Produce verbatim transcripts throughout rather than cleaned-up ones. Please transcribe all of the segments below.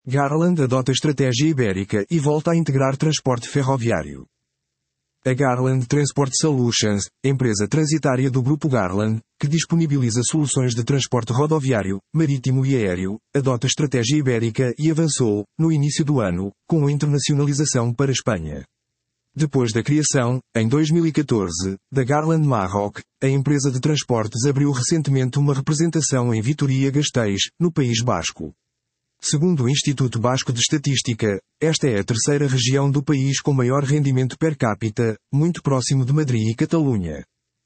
Garland adota estratégia ibérica e volta a integrar transporte ferroviário. A Garland Transport Solutions, empresa transitária do Grupo Garland, que disponibiliza soluções de transporte rodoviário, marítimo e aéreo, adota estratégia ibérica e avançou, no início do ano, com a internacionalização para a Espanha. Depois da criação, em dois mil e catorze, da Garland Marroc, a empresa de transportes abriu recentemente uma representação em Vitoria-Gasteiz, no País Basco. Segundo o Instituto Basco de Estatística, esta é a terceira região do país com maior rendimento per capita, muito próximo de Madrid e Catalunha.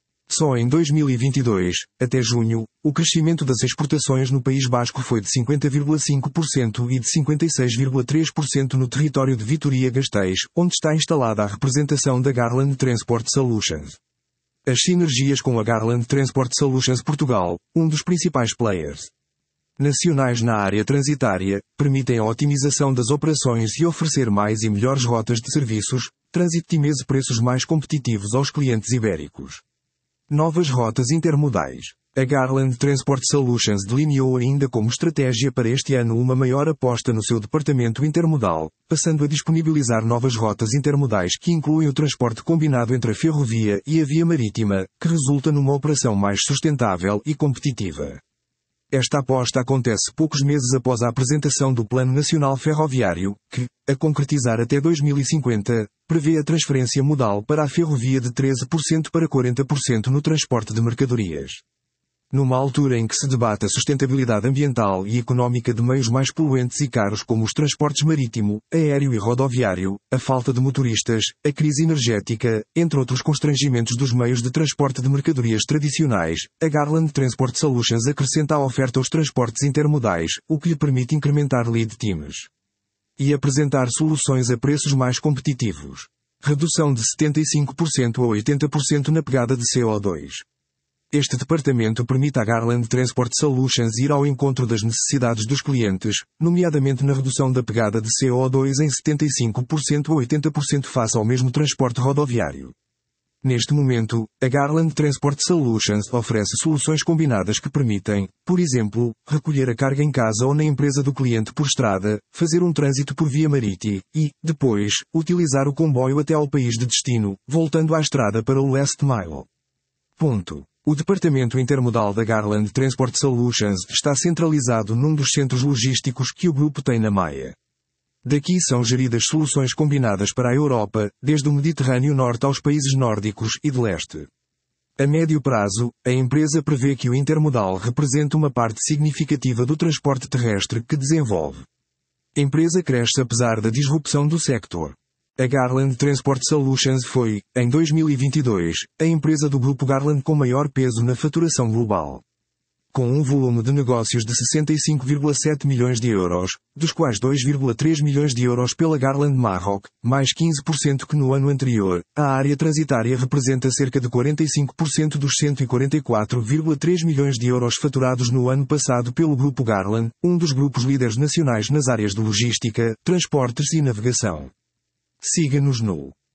Só em dois mil e vinte e dois, até junho, o crescimento das exportações no País Basco foi de cinquenta vírgula cinco por cento e de cinquenta e seis vírgula três por cento no território de Vitoria-Gasteiz, onde está instalada a representação da Garland Transport Solutions. As sinergias com a Garland Transport Solutions Portugal, um dos principais players nacionais na área transitária, permitem a otimização das operações e oferecer mais e melhores rotas de serviços, trânsito e mesa preços mais competitivos aos clientes ibéricos. Novas rotas intermodais. A Garland Transport Solutions delineou ainda como estratégia para este ano uma maior aposta no seu departamento intermodal, passando a disponibilizar novas rotas intermodais que incluem o transporte combinado entre a ferrovia e a via marítima, que resulta numa operação mais sustentável e competitiva. Esta aposta acontece poucos meses após a apresentação do Plano Nacional Ferroviário, que, a concretizar até dois mil e cinquenta, prevê a transferência modal para a ferrovia de treze por cento para quarenta por cento no transporte de mercadorias. Numa altura em que se debate a sustentabilidade ambiental e económica de meios mais poluentes e caros como os transportes marítimo, aéreo e rodoviário, a falta de motoristas, a crise energética, entre outros constrangimentos dos meios de transporte de mercadorias tradicionais, a Garland Transport Solutions acrescenta a oferta aos transportes intermodais, o que lhe permite incrementar lead times e apresentar soluções a preços mais competitivos. Redução de setenta e cinco por cento a oitenta por cento na pegada de C O dois. Este departamento permite à Garland Transport Solutions ir ao encontro das necessidades dos clientes, nomeadamente na redução da pegada de C O dois em setenta e cinco por cento a oitenta por cento face ao mesmo transporte rodoviário. Neste momento, a Garland Transport Solutions oferece soluções combinadas que permitem, por exemplo, recolher a carga em casa ou na empresa do cliente por estrada, fazer um trânsito por via marítima e, depois, utilizar o comboio até ao país de destino, voltando à estrada para o last mile. Ponto. O departamento intermodal da Garland Transport Solutions está centralizado num dos centros logísticos que o grupo tem na Maia. Daqui são geridas soluções combinadas para a Europa, desde o Mediterrâneo Norte aos países nórdicos e de leste. A médio prazo, a empresa prevê que o intermodal represente uma parte significativa do transporte terrestre que desenvolve. A empresa cresce apesar da disrupção do sector. A Garland Transport Solutions foi, em dois mil e vinte e dois, a empresa do Grupo Garland com maior peso na faturação global. Com um volume de negócios de sessenta e cinco vírgula sete milhões de euros, dos quais dois vírgula três milhões de euros pela Garland Marroc, mais quinze por cento que no ano anterior, a área transitária representa cerca de quarenta e cinco por cento dos cento e quarenta e quatro vírgula três milhões de euros faturados no ano passado pelo Grupo Garland, um dos grupos líderes nacionais nas áreas de logística, transportes e navegação. Siga-nos no